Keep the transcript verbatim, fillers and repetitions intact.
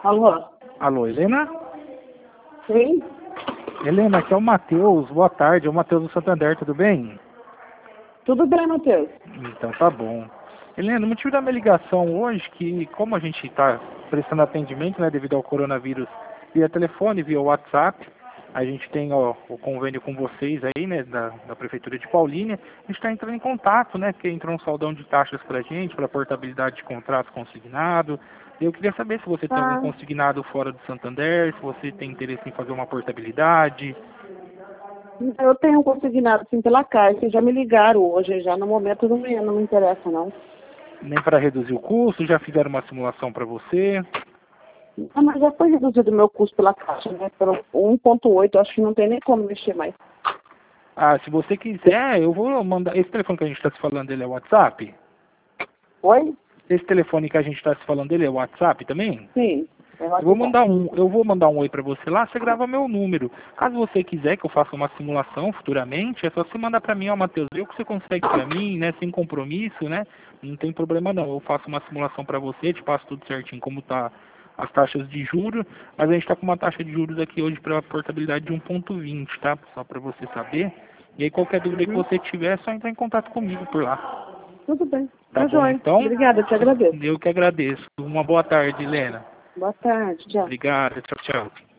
Alô? Alô, Helena? Sim? Helena, aqui é o Matheus. Boa tarde, é o Matheus do Santander, tudo bem? Tudo bem, Matheus? Então tá bom. Helena, o motivo da minha ligação hoje, que como a gente está prestando atendimento, né, devido ao coronavírus, via telefone, via WhatsApp, a gente tem ó, o convênio com vocês aí, né, da, da Prefeitura de Paulínia, a gente está entrando em contato, né, porque entrou um saldão de taxas para a gente, para portabilidade de contrato consignado. Eu queria saber se você tem algum Ah, consignado fora do Santander, se você tem interesse em fazer uma portabilidade. eu tenho consignado sim pela Caixa, já me ligaram hoje, já no momento não me, não me interessa não. Nem para reduzir o custo, já fizeram uma simulação para você. Ah, mas já foi reduzido o meu custo pela Caixa, né? Pelo um ponto oito, acho que não tem nem como mexer mais. Ah, se você quiser, eu vou mandar. Esse telefone que a gente está se falando dele é WhatsApp? Oi? Esse telefone que a gente está se falando dele é WhatsApp também? Sim, é Eu vou WhatsApp. mandar um, eu vou mandar um oi para você lá, você grava meu número. Caso você quiser que eu faça uma simulação futuramente, é só você mandar para mim, ó, Matheus, vê o que você consegue para mim, né, sem compromisso, né? Não tem problema não. Eu faço uma simulação para você, te passo tudo certinho como tá as taxas de juros, mas a gente está com uma taxa de juros aqui hoje para portabilidade de um ponto vinte, tá? Só para você saber. E aí qualquer dúvida que Uhum. você tiver, é só entrar em contato comigo por lá. Tudo bem, Tá tá bom joia. então? Obrigada, eu te agradeço. Eu que agradeço. Uma boa tarde, Helena. Boa tarde, tchau. Obrigado, tchau, tchau.